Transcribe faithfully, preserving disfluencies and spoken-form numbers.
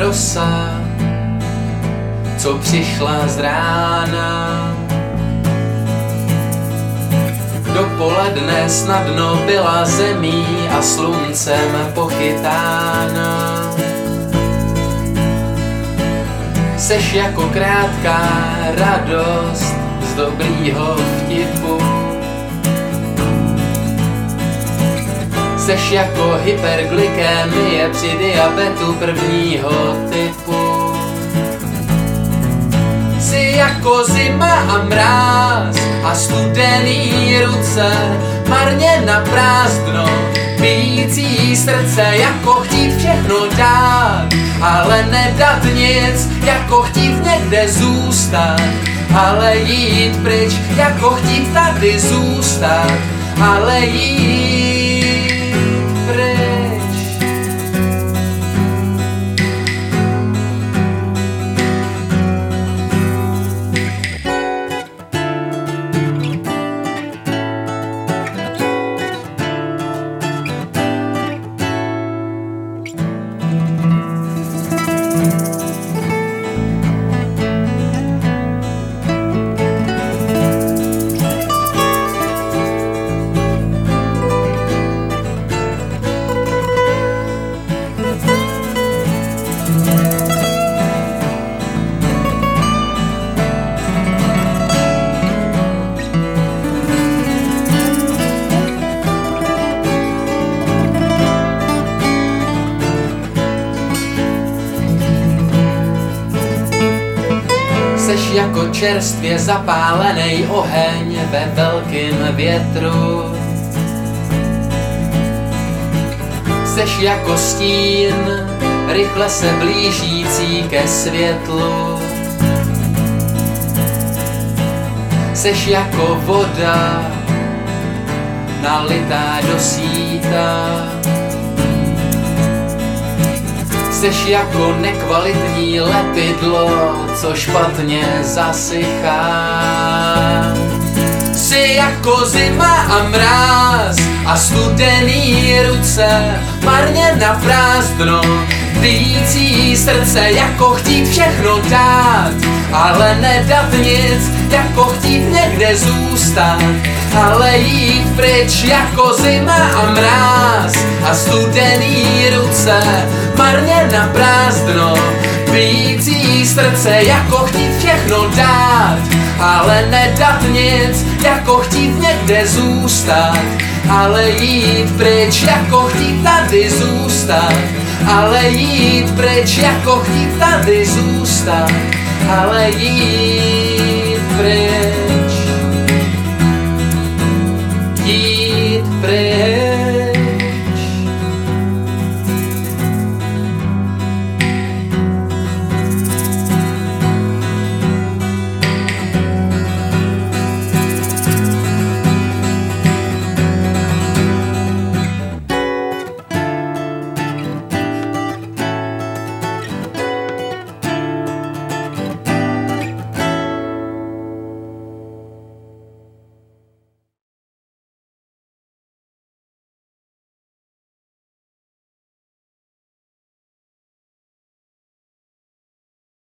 rosa, co přišla z rána. Dopoledne snadno byla zemí a sluncem pochytána. Seš jako krátká radost z dobrýho vtipu. Seš jako hyperglykemie při diabetu prvního typu. Jsi jako zima a mráz a studený ruce, marně na prázdno bijící srdce, jako chtít všechno dát, ale nedat nic, jako chtít někde zůstat, ale jít pryč, jako chtít tady zůstat, ale jít pryč. Seš jako čerstvě zapálený oheň ve velkým větru. Seš jako stín, rychle se blížící ke světlu. Seš jako voda, nalitá do síta. Seš jako nekvalitní lepidlo, co špatně zasychá. Jsi jako zima a mráz a studený ruce, marně na prázdno bijící srdce, jako chtít všechno dát, ale nedat nic, jako chtít někde zůstat, ale jít pryč, jako zima a mráz a studený ruce, marně na prázdno bijící srdce, jako chtít všechno dát, ale nedat nic, jako chtít někde zůstat, ale jít pryč, jako chtít tady zůstat, ale jít pryč, jako chtít tady zůstat, ale jít pryč.